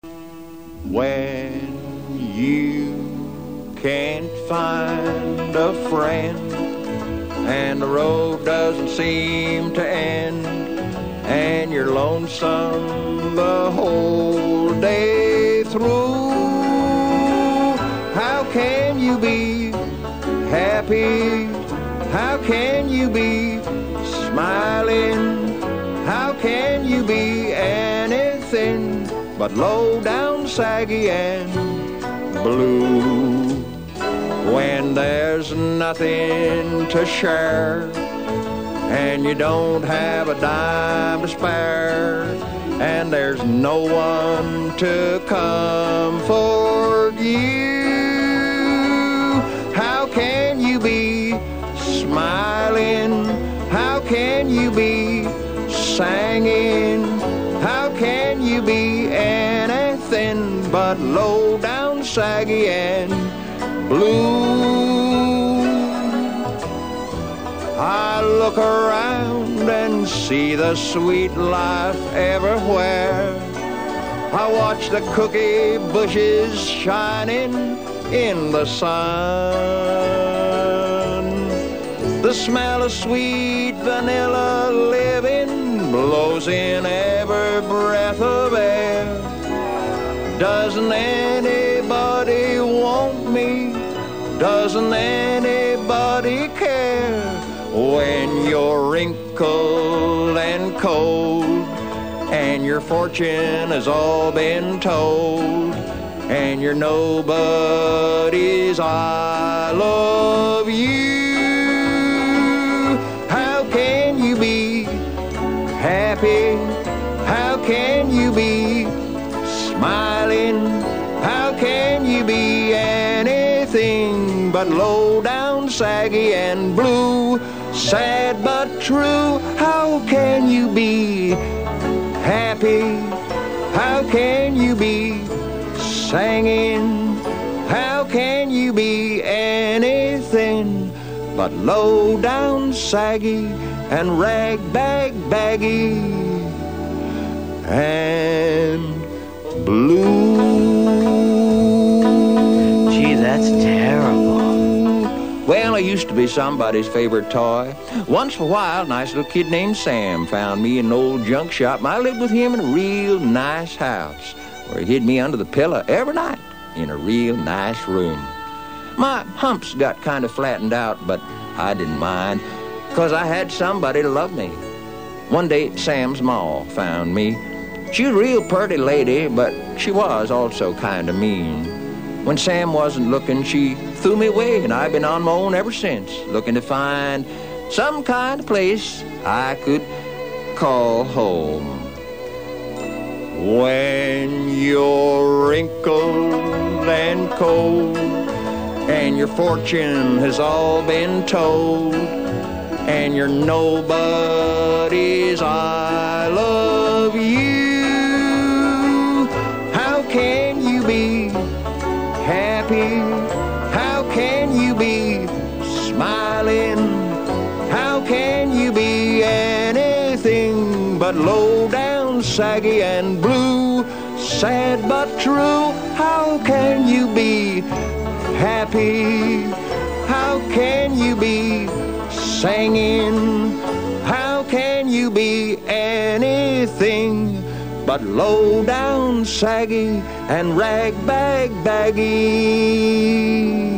When you can't find a friend and the road doesn't seem to end and you're lonesome the whole day through, how can you be happy? How can you be smiling? How can you be anything but low down, saggy and blue? When there's nothing to share and you don't have a dime to spare and there's no one to comfort you, how can you be smiling? How can you be singing? How can you be anything but low down, saggy and blue? I look around and see the sweet life everywhere. I watch the cookie bushes shining in the sun. The smell of sweet vanilla living blows in every breath of air. Doesn't anybody want me? Doesn't anybody care? When you're wrinkled and cold and your fortune has all been told and you're nobody's, I love you. How can you be happy? How can you be smiling? How can you be anything but low down, saggy and blue? Sad but true, how can you be happy? How can you be singing? How can you be anything but low down, saggy and rag-bag baggy and blue? Gee, that's terrible. Well, I used to be somebody's favorite toy. Once for a while, a nice little kid named Sam found me in an old junk shop, and I lived with him in a real nice house where he hid me under the pillow every night in a real nice room. My humps got kind of flattened out, but I didn't mind, because I had somebody to love me. One day, Sam's ma found me. She was a real pretty lady, but she was also kind of mean. When Sam wasn't looking, she threw me away, and I've been on my own ever since, looking to find some kind of place I could call home. When you're wrinkled and cold and your fortune has all been told and you're nobody's, I love you. How can you be happy? How can you be smiling? How can you be anything but low down, saggy and blue? Sad but true, how can you be happy? How can you be singing? How can you be anything but low down, saggy and rag-bag baggy?